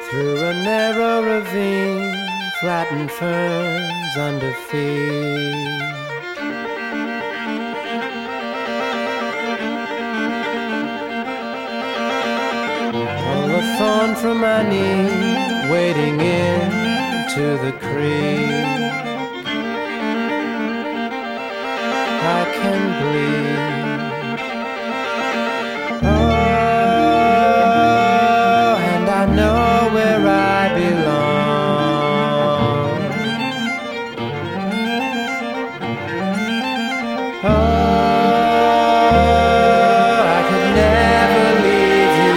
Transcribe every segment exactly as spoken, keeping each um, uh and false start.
through a narrow ravine, flattened ferns under feet. Pull a thorn from my knee, wading into the creek. I can bleed. Oh, and I know where I belong. Oh, I could never leave you.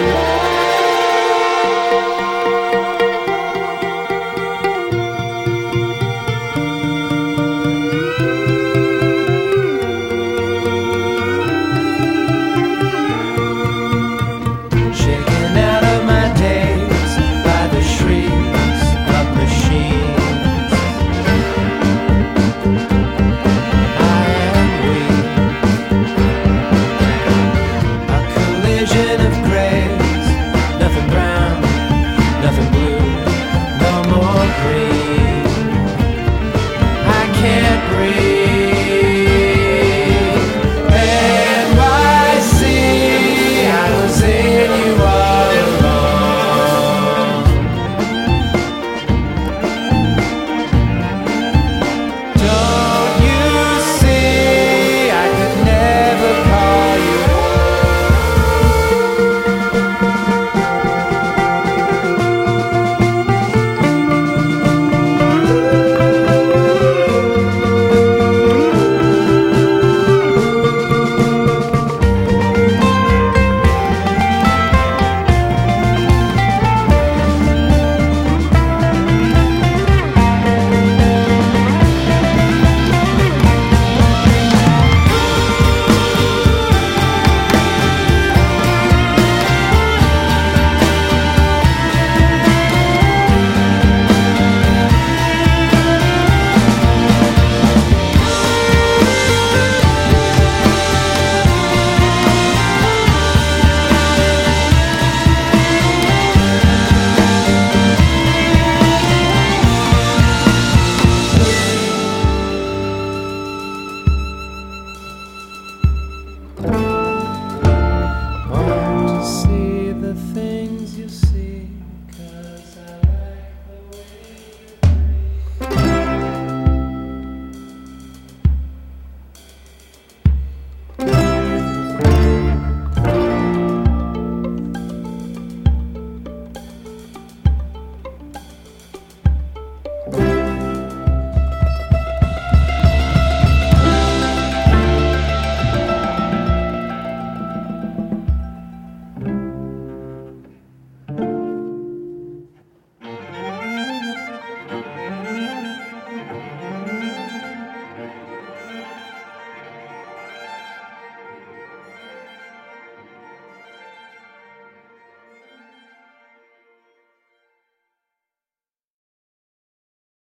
Shaken out of my days by the shrieks of machines. I am weak. A collision of grays, nothing brown, nothing blue, no more green. I can't breathe. N Y C, I was in you all along. Don't you see, I could never call you.